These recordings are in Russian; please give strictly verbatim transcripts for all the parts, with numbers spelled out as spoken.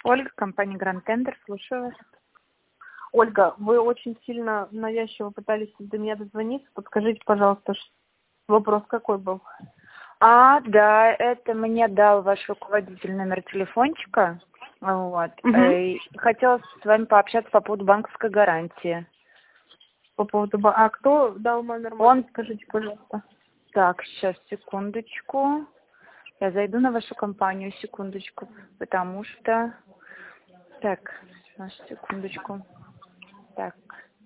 Ольга, компания Grand Tender, слушаю вас. Ольга, вы очень сильно навязчиво пытались до меня дозвониться. Подскажите, пожалуйста, ш- вопрос какой был? А, да, это мне дал ваш руководитель номер телефончика. Вот. Угу. Э, Хотела с вами пообщаться по поводу банковской гарантии. По поводу... ба- А кто дал номер? Он- Скажите, пожалуйста. Так, сейчас, секундочку. Я зайду на вашу компанию, секундочку, потому что... Так, сейчас, секундочку. Так.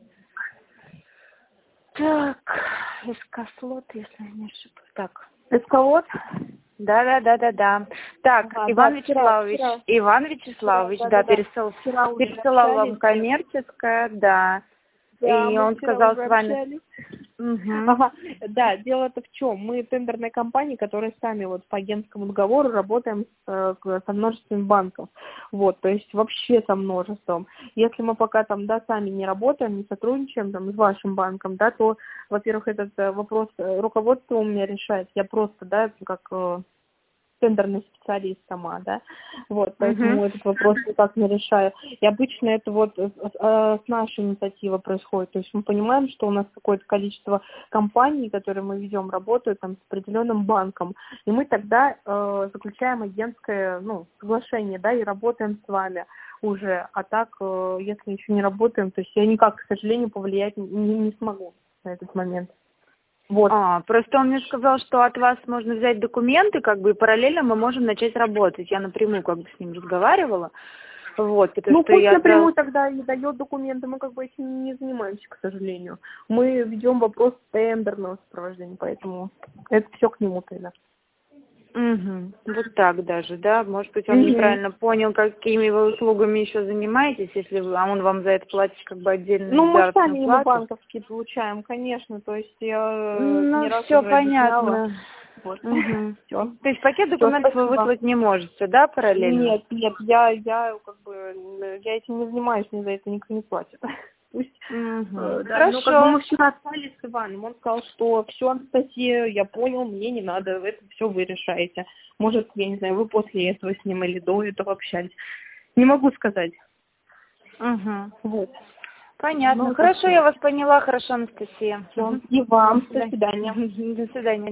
Так, эскаслот, если я не ошибаюсь. Так. Эскалот? Да, да, да, да, да. Так, Ага, Иван да, вчера, Вячеславович, вчера. Иван Вячеславович, Вчера, да, да, да, да. пересыл, Вчера уже пересылал вам общались. коммерческое, да. Да, И мы он вчера сказал уже с вами. общались. Мгм. Ага, да, дело-то в чем? Мы тендерная компания, которая сами вот по агентскому договору работаем с, э, к- со множеством банков. Вот, то есть вообще со множеством. Если мы пока там, да, сами не работаем, не сотрудничаем там с вашим банком, да, то, во-первых, этот э, вопрос э, руководство у меня решает. Я просто, да, как э, тендерный специалист сама, да, вот, поэтому Мгм. этот вопрос никак не решаю. И обычно это вот э, с э, с нашей инициативы происходит, то есть мы понимаем, что у нас какое-то количество компаний, которые мы ведем, работают там с определенным банком, и мы тогда э, заключаем агентское, ну, соглашение, да, и работаем с вами уже, а так, э, если еще не работаем, то есть я никак, к сожалению, повлиять не, не смогу на этот момент. Вот. А, просто он мне сказал, что от вас можно взять документы, как бы, и параллельно мы можем начать работать. Я напрямую как бы с ним разговаривала. Вот, потому Ну, что пусть я напрямую сразу... тогда и дает документы, мы как бы этим не занимаемся, к сожалению. Мы ведем вопрос тендерного сопровождения, поэтому это все к нему тогда. Угу. Вот так даже, да? Может быть, он Мгм. неправильно понял, какими вы услугами еще занимаетесь, если вы, а он вам за это платит как бы отдельную Ну, мы заработную сами ему плату. банковские получаем, конечно, то есть я э, Ну, не раз все уже объясняла. понятно. Вот. Угу. Все. То есть пакет Все, документов вы спасибо. выслать не можете, да, параллельно? Нет, нет, я, я как бы, э, я этим не занимаюсь, мне за это никто не платит. Пусть, Угу. э, да, ну как бы Хорошо. мы вчера остались с Иваном, он сказал, что все, Анастасия, я понял, мне не надо, это все вы решаете. Может, я не знаю, вы после этого с ним или до этого общались. Не могу сказать. Угу. Вот. Понятно. Ну, Хорошо, я вас поняла. Хорошо, Анастасия. все. Мгм. И До вам. До свидания. свидания. До свидания.